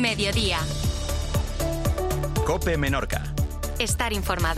Mediodía. COPE Menorca. Estar informado.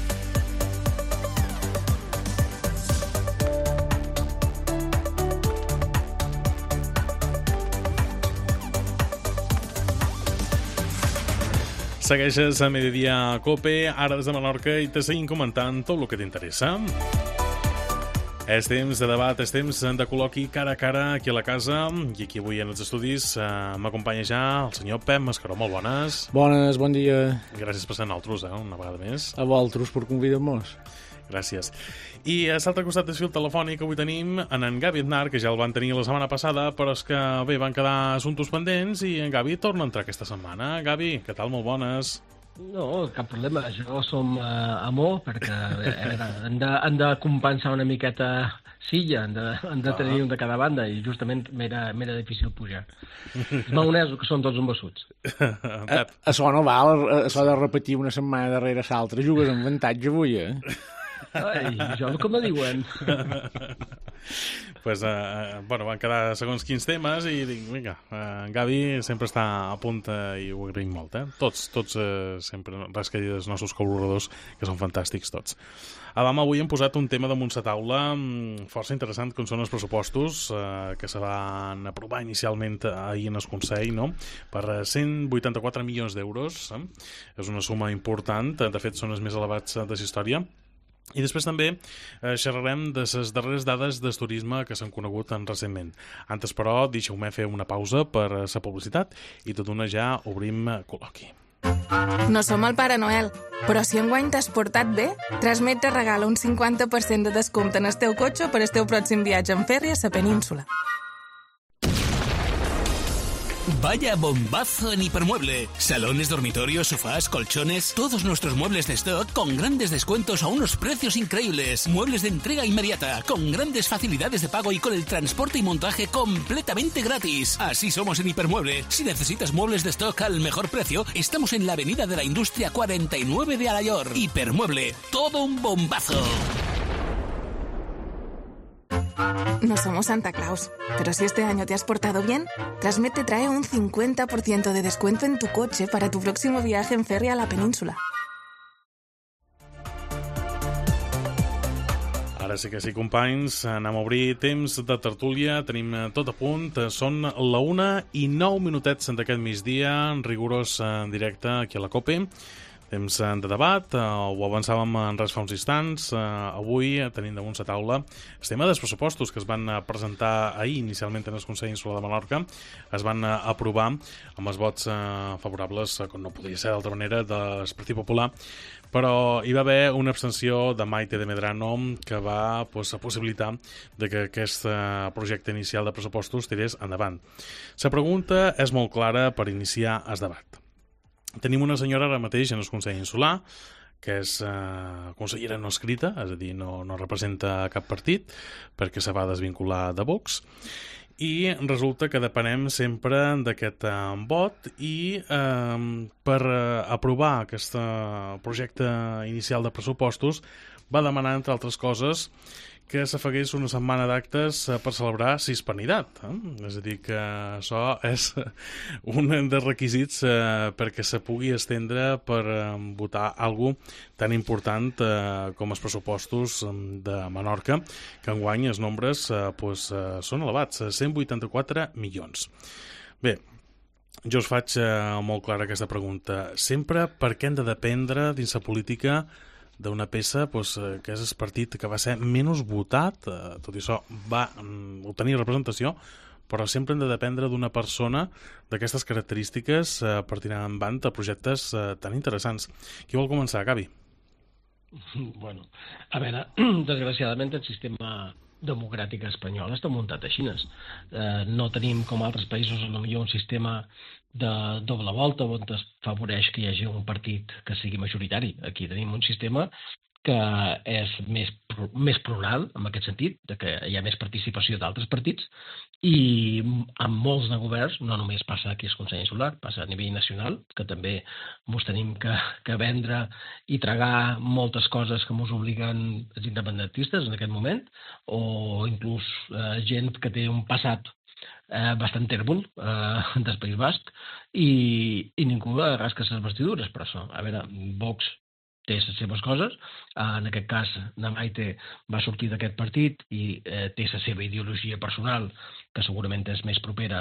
Segueixes a Mediodía COPE, ara des de Menorca, i te seguim comentant tot el que t'interessa. És temps de debat, és temps de col·loqui cara a cara aquí a la casa, i aquí avui en els estudis m'acompanya ja el senyor Pep Mascaró. Molt bones. Bones, bon dia. Gràcies per ser nosaltres, una vegada més. A vosaltres per convidar-nos. Gràcies. I a l'altre costat del fil telefònic avui tenim en Gavi Aznar, que ja el van tenir la setmana passada, però és que, bé, van quedar assumptes pendents i en Gavi torna a entrar aquesta setmana. Gavi, què tal? Molt bones. No, cap problema. Jo som amor, perquè han de compensar una miqueta silla, han de tenir un de cada banda, i justament m'era difícil pujar. Els maonesos, que són tots embassuts. Això no val, això de repetir una setmana darrere l'altra. Jugues amb avantatge avui, Ai, jo com me diuen. Pues, van quedar segons quins temes i dic, vinga, en Gavi sempre està a punt i ho agraïm molt, Tots sempre, res que dir dels nostres col·laboradors, que són fantàstics tots. Adam, avui hem posat un tema damunt la taula força interessant, com són els pressupostos que se van aprovar inicialment ahir en el Consell, no? Per 184 milions d'euros. És una suma important, de fet són els més elevats de la història. I després també xerrarem de les darreres dades del turisme que s'han conegut recentment. Antes, però, deixeu-me fer una pausa per la publicitat i tot d'una ja obrim col·loqui. No som el Pare Noel, però si enguany t'has portat bé, Transmet te regala un 50% de descompte en el teu cotxe per al teu pròxim viatge en ferri a la península. Vaya bombazo en Hipermueble. Salones, dormitorios, sofás, colchones, todos nuestros muebles de stock con grandes descuentos a unos precios increíbles. Muebles de entrega inmediata, con grandes facilidades de pago y con el transporte y montaje completamente gratis. Así somos en Hipermueble. Si necesitas muebles de stock al mejor precio, estamos en la Avenida de la Industria 49 de Alayor. Hipermueble, todo un bombazo. No somos Santa Claus, pero si este año te has portado bien, Transmet te trae un 50% de descuento en tu coche para tu próximo viaje en ferry a la península. Ara sí que sí, companys, anem a obrir temps de tertúlia, tenim tot a punt, són la 1:09 d'aquest migdia, en rigorós en directe aquí a la COPE. Temps de debat, ho avançàvem en res fa uns instants. Avui tenim damunt la taula el tema dels pressupostos que es van presentar ahir inicialment en el Consell Insular de Menorca. Es van aprovar amb els vots favorables, com no podria ser d'altra manera, del Partit Popular, però hi va haver una abstenció de Maite de Medrano que va possibilitar que aquest projecte inicial de pressupostos tirés endavant. La pregunta és molt clara per iniciar el debat. Tenim una senyora ara mateix en el Consell Insular, que és consellera no escrita, és a dir, no representa cap partit, perquè se va desvincular de Vox, i resulta que depenem sempre d'aquest vot, i per aprovar aquest projecte inicial de pressupostos va demanar, entre altres coses, que s'afegués una setmana d'actes per celebrar la Hispanitat. És a dir, que això és un dels requisits perquè se pugui estendre per votar alguna tan important com els pressupostos de Menorca, que enguany els nombres són elevats, 184 milions. Bé, jo us faig molt clara aquesta pregunta. Sempre per què hem de dependre dins la política d'una peça que és el partit que va ser menys votat, tot i això va obtenir representació, però sempre hem de dependre d'una persona d'aquestes característiques per tirar endavant projectes tan interessants. Qui vol començar, Gavi? Bueno, a veure, desgraciadament el sistema democràtic espanyol està muntat així. No tenim, com altres països, potser un sistema de doble volta on es favoreix que hi hagi un partit que sigui majoritari. Aquí tenim un sistema que és més plural, en aquest sentit, que hi ha més participació d'altres partits, i amb molts de governs, no només passa aquí al Consell Insular, passa a nivell nacional, que també ens tenim que vendre i tragar moltes coses que ens obliguen els independentistes en aquest moment, o inclús gent que té un passat bastant tèrbol del País Basc, i ningú rasca les vestidures per això. A veure, Vox té les seves coses, en aquest cas Namaite va sortir d'aquest partit i té la seva ideologia personal, que segurament és més propera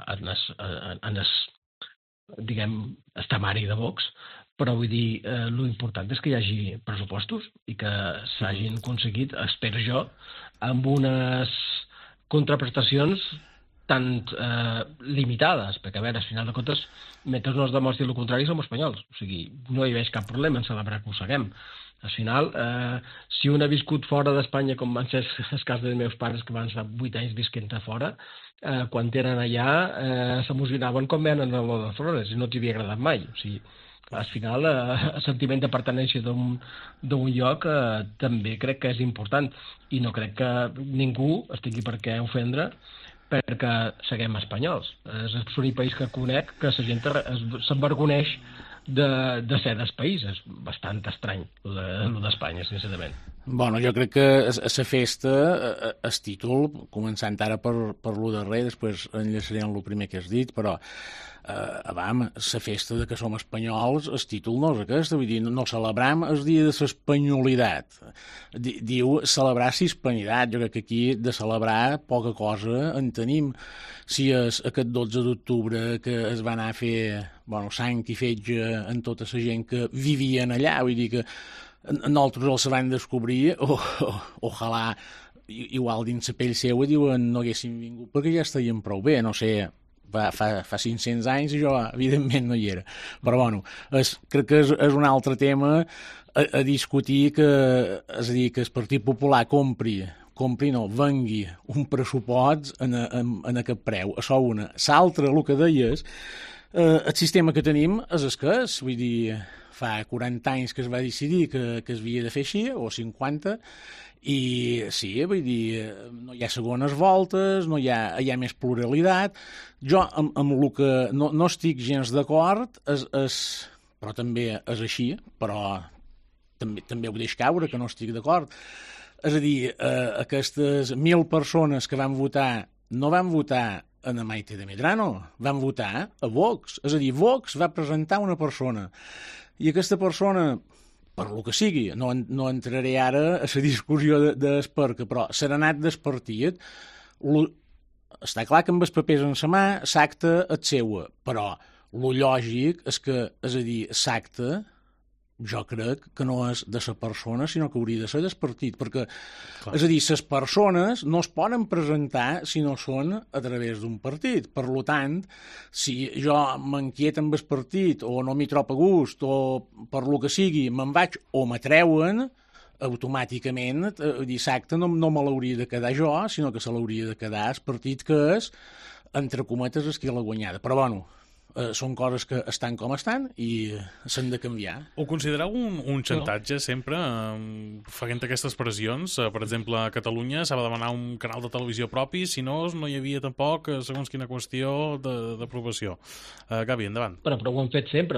en diguem, estamari de Vox, però vull dir, l'important és que hi hagi pressupostos i que s'hagin aconseguit, espero jo, amb unes contraprestacions tan limitades, perquè, a veure, al final de comptes, mentre no es demostri el contrari, som espanyols. O sigui, no hi veig cap problema en celebrar que ho seguem. Al final, si un ha viscut fora d'Espanya, com van ser els cas dels meus pares, que van estar 8 anys visquent a fora, quan eren allà s'emocionaven com venen a l'O de Flores i no t'hi havia agradat mai. O sigui, al final, el sentiment de pertinença d'un lloc també crec que és important i no crec que ningú estigui per què ofendre perquè seguem espanyols. És l'únic país que conec que la gent s'envergoneix de ser del país. És bastant estrany, el d'Espanya, sincerament. Bueno, jo crec que la festa, el títol, començant ara per lo darrer, després enllaçaré en el primer que has dit, però la festa de que som espanyols, el títol no és aquest, vull dir, no celebram el dia de l'espanyolitat. Diu celebrar la hispanitat. Jo crec que aquí de celebrar poca cosa en tenim. Si és aquest 12 d'octubre que es va anar a fer sang i fetge en tota la gent que vivien allà, vull dir que nosaltres els van descobrir, ojalà igual dins la pell seva diuen no haguessin vingut perquè ja estaríem prou bé, no sé, fa 500 anys i jo evidentment no hi era, però crec que és un altre tema a discutir, és a dir, que el Partit Popular vengui un pressupost en aquest preu, això una. L'altra, el que deies, el sistema que tenim és el que és, vull dir, fa 40 anys que es va decidir que es havia de fer així, o 50, i sí, vull dir, no hi ha segones voltes, no hi ha més pluralitat. Jo amb el que no estic gens d'acord, però també és així, però també ho deix caure, que no estic d'acord. És a dir, aquestes 1.000 persones que van votar, no van votar a Maite de Medrano, van votar a Vox. És a dir, Vox va presentar una persona i aquesta persona, per lo que sigui, no entraré ara a la discussió d'Esperca, però se n'ha anat del partit. Està clar que amb els papers en la mà l'acta és seua, però lo lògic és que, és a dir, l'acta jo crec que no és de la persona, sinó que hauria de ser del partit, perquè, és a dir, les persones no es poden presentar si no són a través d'un partit. Per tant, si jo m'inquieto amb el partit o no m'hi trobo a gust o per lo que sigui me'n vaig o m'atreuen, automàticament dissabte no me l'hauria de quedar jo, sinó que se l'hauria de quedar el partit que és, entre cometes, és qui l'ha guanyada. Però són coses que estan com estan i s'han de canviar. Ho considereu un xantatge sempre, fent aquestes pressions? Per exemple, a Catalunya s'ha de demanar un canal de televisió propi, si no hi havia tampoc segons quina qüestió d'aprovació. Gavi, endavant. Però ho hem fet sempre,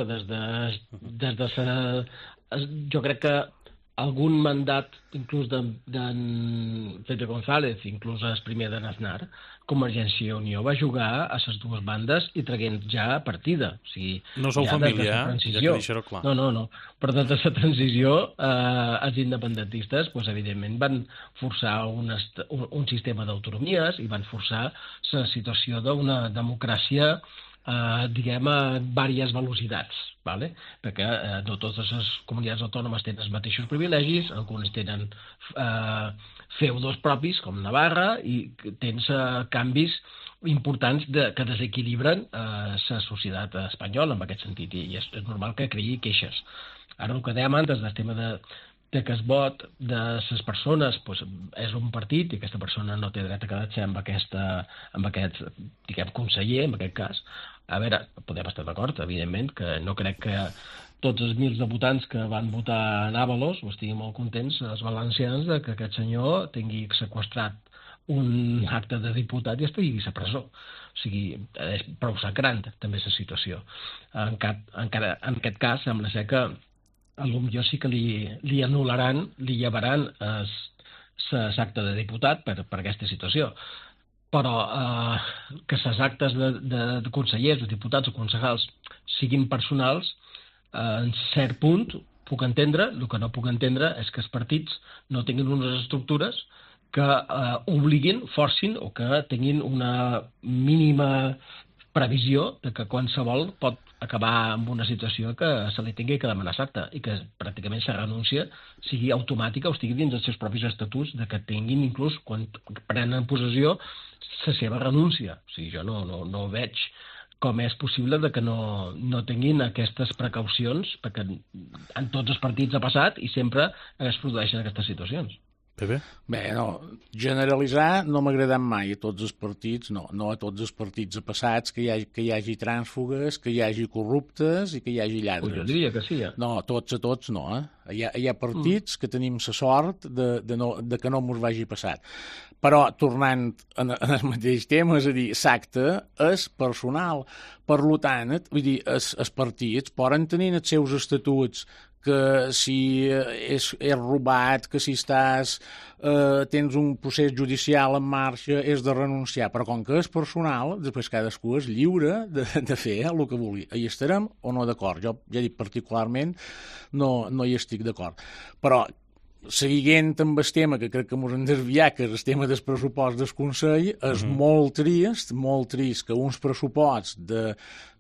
jo crec que algun mandat, inclús d'en Pepe González, inclús el primer de Aznar, Convergència i Unió va jugar a les dues bandes i traient ja partida. O sigui, no sou família, ja que deixar-ho clar. No. Però des de la transició, els independentistes, evidentment, van forçar un sistema d'autonomies i van forçar la situació d'una democràcia diguem, a diverses velocitats, ¿vale? Perquè no totes les comunitats autònomes tenen els mateixos privilegis, algunes tenen feudos propis, com Navarra, i tens canvis importants que desequilibren la societat espanyola en aquest sentit, i és normal que creï queixes. Ara, el que dèiem antes del tema de que el vot de les persones és un partit i aquesta persona no té dret a quedar-se amb aquest diguem, conseller, en aquest cas. A veure, podem estar d'acord, evidentment, que no crec que tots els 1.000 de votants que van votar en Ábalos estiguin molt contents, els valencians, que aquest senyor tingui seqüestrat un acte de diputat i estigui a presó. O sigui, és prou sagrant, també, la situació. En aquest cas, sembla ser que potser sí que li anul·laran, li llevaran l'acte de diputat per aquesta situació. però que les actes de consellers, de diputats o concejals siguin personals, en cert punt puc entendre. El que no puc entendre és que els partits no tinguin unes estructures que obliguin, forcin o que tinguin una mínima previsió de que qualsevol pot acabar amb una situació que se li tingui que demanar acte i que pràcticament la renúncia sigui automàtica o estigui dins dels seus propis estatuts, de que tinguin inclús quan prenen possessió la seva renúncia. O sigui, jo no veig com és possible de que no tinguin aquestes precaucions, perquè en tots els partits ha passat i sempre es produeixen aquestes situacions. Pepe? Bé, no, generalitzar no m'ha agradat mai a tots els partits, no a tots els partits passats, que hi hagi trànsfugues, que hi hagi corruptes i que hi hagi lladres. Jo diria que sí, No, tots no, Hi ha partits que tenim la sort de que no mos vagi passat. Però, tornant en el mateix tema, és a dir, l'acte és personal. Per tant, vull dir, els partits poden tenir els seus estatuts que si és robat, que si tens un procés judicial en marxa, és de renunciar. Però com que és personal, després cadascú és lliure de fer el que vulgui. Hi estarem o no d'acord? Jo ja dic particularment no hi estic d'acord. Però seguint amb el tema, que crec que ens hem desviat, que és el tema del pressupost del Consell, és molt trist que uns pressuposts de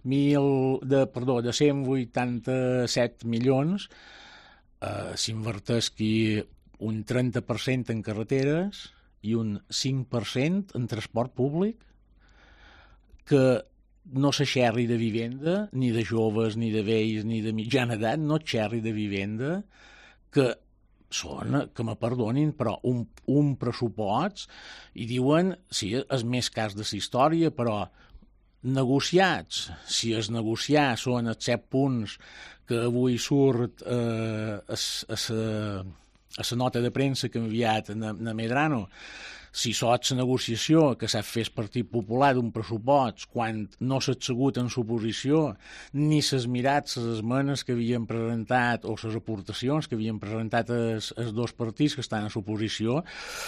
187 milions s'inverteixi un 30% en carreteres i un 5% en transport públic, que no se xerri de vivenda, ni de joves, ni de vells, ni de mitjana edat, no xerri de vivenda, que són, que me perdonin, però un pressupost, i diuen, sí, és més cas de la història, però negociats, si es negociar són els 7 punts que avui surt a la nota de premsa que ha enviat a Medrano, si sots la negociació que s'ha fet el Partit Popular d'un pressupost quan no s'ha assegut en suposició ni s'ha mirat les esmenes que havien presentat o les aportacions que havien presentat els dos partits que estan a suposició,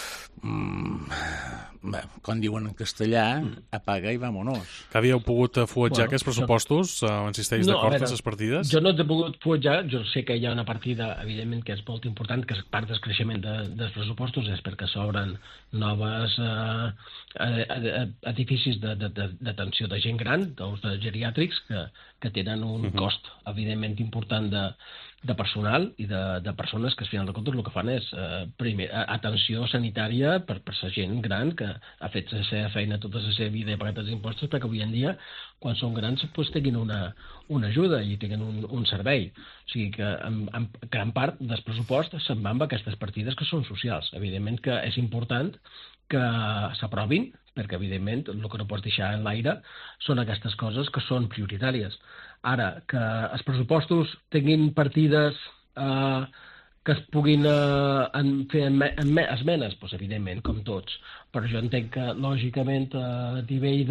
com diuen en castellà, apaga i vámonos. Que havíeu pogut fuetjar aquests pressupostos? Insisteix d'acord amb les partides? Jo no t'he pogut fuetjar. Jo sé que hi ha una partida, evidentment, que és molt important, que és part del creixement dels pressupostos, és perquè s'obren noves edificis d'atenció de gent gran, dels geriàtrics, que tenen un cost, evidentment, important de personal i de persones que, al final de comptes, el que fan és primer atenció sanitària per la gent gran que ha fet la seva feina tota la seva vida i ha pagat els impostos, perquè avui en dia, quan són grans, tinguin una ajuda i tinguin un servei. O sigui que en gran part del pressupost se'n van amb aquestes partides que són socials. Evidentment que és important que s'aprovin, perquè, evidentment, el que no pots deixar en l'aire són aquestes coses que són prioritàries. Ara, que els pressupostos tinguin partides que es puguin fer esmenes, doncs, evidentment, com tots. Però jo entenc que, lògicament, a nivell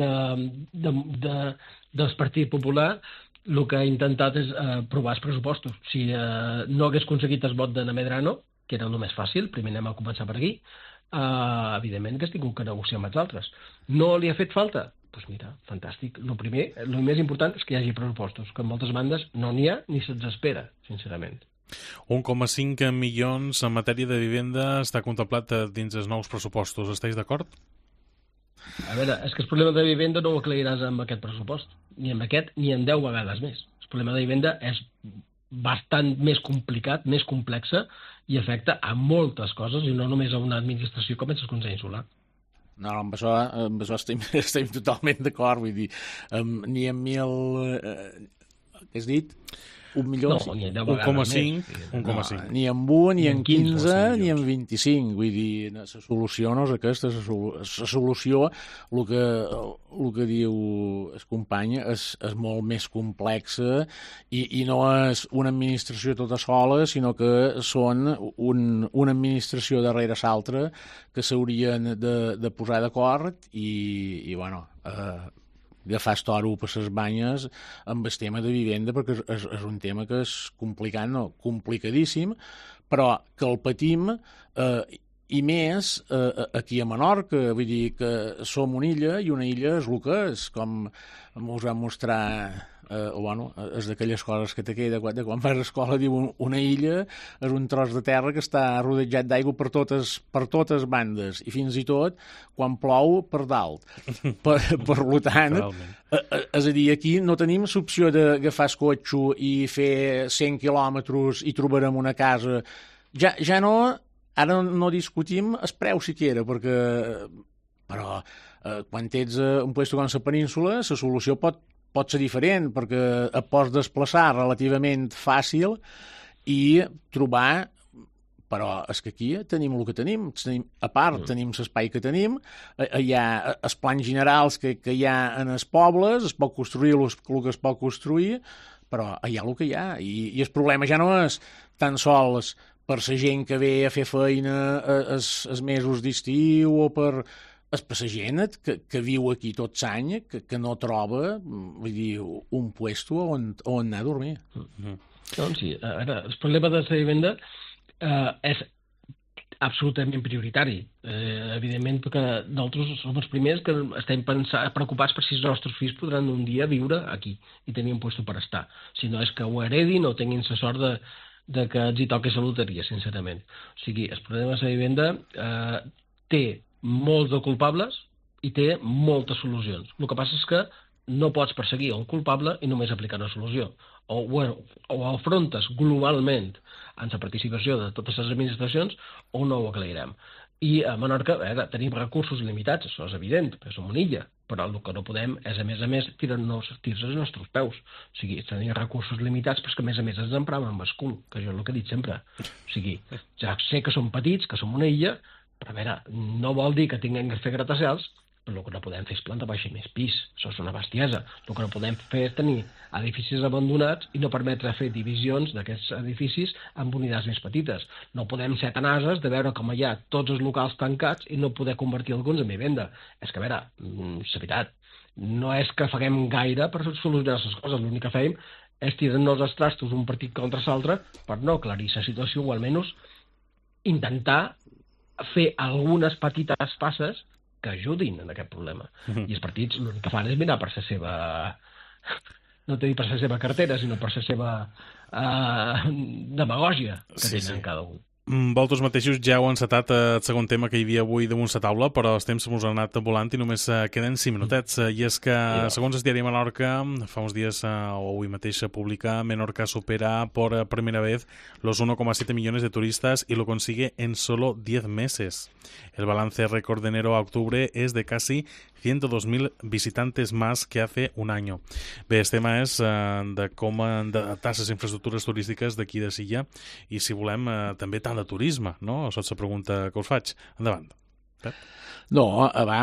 del Partit Popular, el que ha intentat és aprovar els pressupostos. Si no hagués aconseguit el vot de Medrano, que era el més fàcil, primer anem a començar per aquí, evidentment que estic que negociar amb els altres. No li ha fet falta? Doncs mira, fantàstic. El més important és que hi hagi pressupostos, que en moltes bandes no n'hi ha ni se'ls espera, sincerament. 1,5 milions en matèria de vivenda està contemplat dins els nous pressupostos. Esteu d'acord? A veure, és que el problema de vivenda no ho aclariràs amb aquest pressupost, ni amb aquest ni en 10 vegades més. El problema de vivenda és bastant més complicat, més complexa, i afecta a moltes coses i no només a una administració com és el Consell Insular. No, amb això estem totalment d'acord, vull dir, ni en 1.000... què has dit? 1 milió? No, ni en 10 vegades 1,5. Ni en 1, ni en 15, ni en 25. Vull dir, la solució no és aquesta. La solució, el que diu el company, és molt més complexa i no és una administració tota sola, sinó que són una administració darrere l'altra que s'haurien de posar d'acord i bueno... agafar el toro per les banyes amb el tema de vivenda, perquè és un tema que és complicat, no, complicadíssim, però que el patim i més aquí a Menorca, vull dir que som una illa i una illa és el que és, com us vam mostrar, és d'aquelles coses que te queda de quan fas escola, diu una illa és un tros de terra que està rodejat d'aigua per totes bandes i fins i tot quan plou per dalt. Per tant, és a dir, aquí no tenim l'opció d'agafar el cotxe i fer 100 quilòmetres i trobarem una casa. Ja no, ara no discutim el preu siquiera, però quan ets un lloc com la península, la solució pot ser diferent, perquè et pots desplaçar relativament fàcil i trobar, però és que aquí tenim el que tenim, a part tenim l'espai que tenim, hi ha els plans generals que hi ha en els pobles, es pot construir el que es pot construir, però hi ha el que hi ha, i el problema ja no és tan sols per la gent que ve a fer feina els mesos d'estiu o per la gent que viu aquí tot l'any, que no troba, vull dir, un puesto on anar a dormir. Doncs sí, ara, el problema de la vivenda és absolutament prioritari. Evidentment, perquè nosaltres som els primers que estem preocupats per si els nostres fills podran un dia viure aquí i tenir un lloc per estar. Si no és que ho heredin o tinguin la sort de que els hi toqui la loteria, sincerament. O sigui, el problema de la vivenda té molts de culpables i té moltes solucions. El que passa és que no pots perseguir un culpable i només aplicar una solució. O afrontes globalment amb la participació de totes les administracions o no ho aclarirem. I a Menorca tenim recursos limitats, això és evident, perquè som una illa, però el que no podem és, a més, tirar-nos els nostres peus. O sigui, tenim recursos limitats, però que a més ens emprem amb el cul, que jo és el que he dit sempre. O sigui, ja sé que som petits, que som una illa, però a veure, no vol dir que tinguem que fer gratacels, però el que no podem fer és plantar baix més pis. Això és una bestiesa. El que no podem fer és tenir edificis abandonats i no permetre fer divisions d'aquests edificis amb unitats més petites. No podem ser tan ases de veure com hi ha tots els locals tancats i no poder convertir alguns en vivenda. És que, a veure, és veritat, no és que faguem gaire per solucionar les coses. L'únic que fem és tirar-nos els trastos un partit contra l'altre per no aclarir la situació o almenys intentar fer algunes petites passes que ajudin en aquest problema. I els partits l'únic que fan és mirar per la seva... no t'he dit per la seva cartera, sinó per la seva demagògia que tenen cada un. Vosaltres mateixos ja heu encetat el segon tema que hi havia avui damunt la taula, però el temps s'ha anat volant i només queden 5 minutets. I és que, segons el diari Menorca, fa uns dies o avui mateix publica, Menorca supera por primera vez los 1,7 millones de turistas y lo consigue en solo 10 meses. El balance récord de enero a octubre es de casi 102.000 visitantes más que hace un año. Bé, el tema és de com adaptar les infraestructures turístiques d'aquí de Silla i, si volem, també tant de turisme, no? Això és la pregunta que us faig. Endavant. Pep? No,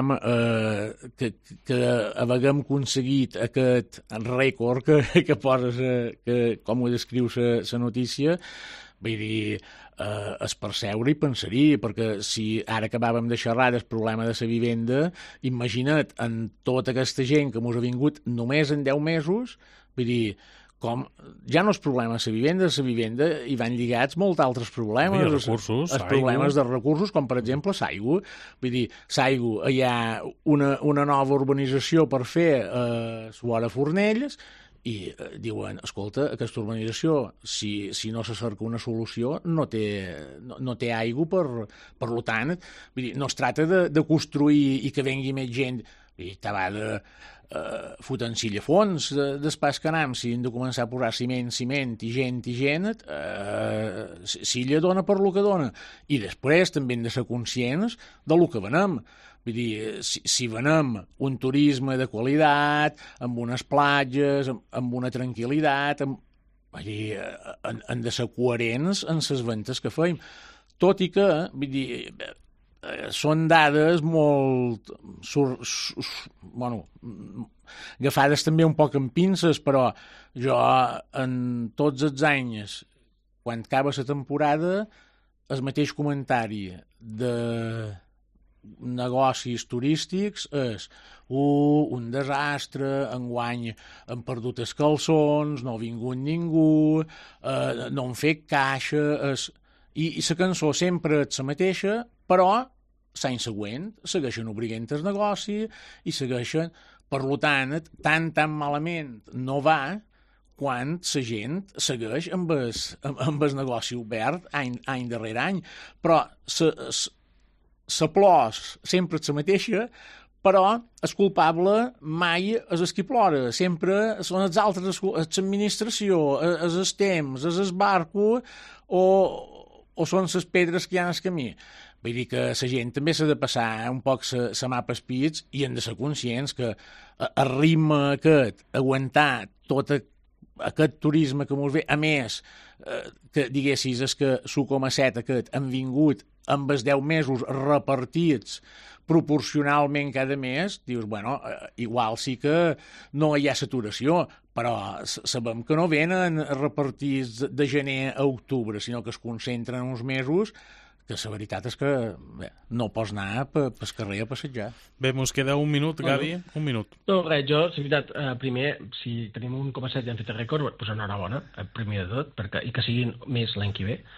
que haguem aconseguit aquest rècord que poses, com ho descrius la notícia, vull dir, es percebre i pensaria, perquè si ara acabàvem de xerrar del problema de la vivenda, imagina't en tota aquesta gent que mos ha vingut només en 10 mesos, vull dir, com ja no és problema de la vivenda hi van lligats molts altres problemes. Recursos, els problemes de recursos, com per exemple l'aigua. Vull dir, l'aigua, hi ha una nova urbanització per fer a Suara Fornells i diuen, escolta, aquesta urbanització, si no se cerca una solució, no té aigua, per tant, vull dir, no es tracta de construir i que vengui més gent, vull dir, va de fotent Sillafons d'espais que anem, si hem de començar a posar ciment i gent, Silla dona per lo que dona, i després també hem de ser conscients de lo que venem. Vull dir, si venem un turisme de qualitat, amb unes platges, amb una tranquil·litat, vull dir, hem de ser coherents en les ventes que fem. Tot i que, vull dir, són dades molt agafades també un poc amb pinces, però jo en tots els anys, quan acaba la temporada, el mateix comentari de negocis turístics és un desastre, enguany han perdut els calçons, no ha vingut ningú, no han fet caixa, i la cançó sempre és la mateixa, però l'any següent segueixen obrint el negoci i segueixen... Per tant, tan malament no va quan la gent segueix amb el negoci obert any darrere any. Però la plors sempre és la mateixa, però el culpable mai és el qui plora. Sempre són els altres, l'administració, els temps, el barco o són les pedres que hi ha en el camí. Vull dir que la gent també s'ha de passar un poc la mà pels pits i hem de ser conscients que el ritme aquest, aguantar tot aquest turisme que mos ve, a més, que diguessis és que l'1,7 aquest han vingut amb els 10 mesos repartits proporcionalment cada mes, dius, bueno, igual sí que no hi ha saturació, però sabem que no venen repartits de gener a octubre, sinó que es concentren uns mesos que la veritat és que no pots anar pel carrer a passejar. Bé, mos queda un minut, Gavi, un minut. No, res, jo, la veritat, primer, si tenim un 1,7 i hem fet el rècord, doncs enhorabona, primer de tot, i que siguin més l'any que ve.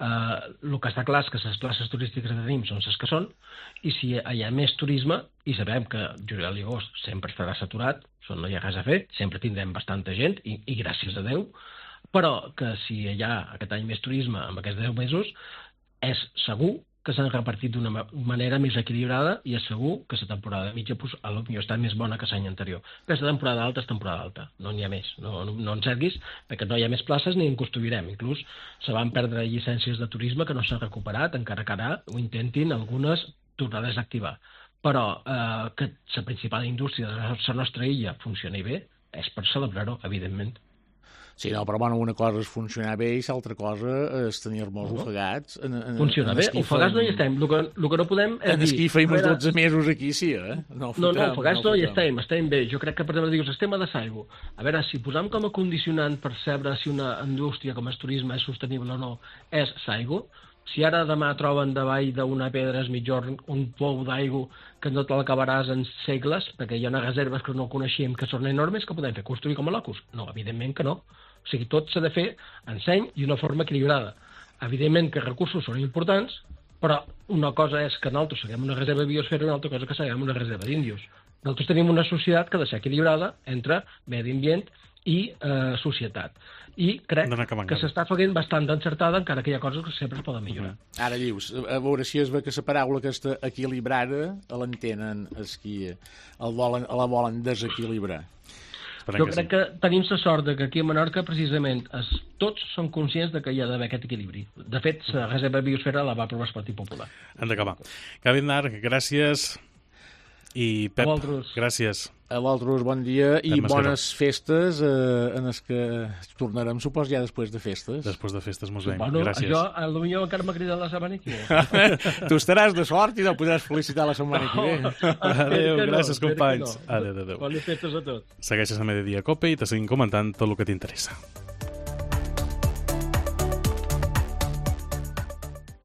El que està clar és que les places turístiques que tenim són les que són, i si hi ha més turisme, i sabem que juliol i agost sempre estarà saturat, no hi ha res a fer, sempre tindrem bastanta gent, i gràcies a Déu, però que si hi ha aquest any més turisme en aquests 10 mesos, és segur que s'han repartit d'una manera més equilibrada i és segur que la temporada mitja potser està més bona que l'any anterior. Però la temporada alta és temporada alta, no n'hi ha més. No encerguis, perquè no hi ha més places ni en construirem. Inclús se van perdre llicències de turisme que no s'han recuperat, encara que ara ho intentin algunes tornar a desactivar. Però que la principal indústria de la nostra illa funcioni bé és per celebrar-ho, evidentment. Sí, no, però bueno, una cosa és funcionar bé i l'altra cosa és tenir-nos ofegats. Funciona bé, ofegats no hi estem. El que no podem és dir... En esquí feim els 12 mesos aquí, sí, eh? No, ofegats no hi estem bé. Jo crec que, per exemple, dius, el tema de l'aigua. A veure, si posam com a condicionant per saber si una indústria com el turisme és sostenible o no, és l'aigua. Si ara demà troben davall d'una pedra es mitjorn un pou d'aigua que no te l'acabaràs en segles, perquè hi ha unes reserves que no coneixíem que són enormes, que podem fer? Construir com a locus? No, evidentment que no. O sigui, tot s'ha de fer en seny i d'una forma equilibrada. Evidentment que els recursos són importants, però una cosa és que nosaltres seguim una reserva de biosfera i una altra cosa que seguim una reserva d'índios. Nosaltres tenim una societat que ha de ser equilibrada entre medi ambient i societat. I crec que s'està fent bastant encertada, encara que hi ha coses que sempre es poden millorar. Ara dius, a veure si es ve que la paraula aquesta equilibrada l'entenen els qui la volen desequilibrar. Jo crec que tenim la sort que aquí a Menorca, precisament, tots són conscients que hi ha d'haver aquest equilibri. De fet, la reserva de biosfera la va aprovar el Partit Popular. Hem d'acabar. Gavi Aznar, gràcies. I Pep, gràcies. A vosaltres, bon dia i bones festes en les que tornarem, supos, ja després de festes. Després de festes, mos veiem. Bueno, gràcies. Això, potser encara m'ha cridat la setmana que ve. Tu estaràs de sort i no podràs felicitar la setmana que ve. Adéu, gràcies, companys. Adéu. Bones festes a tots. Segueixes a Mediodía Cope i te seguim comentant tot el que t'interessa.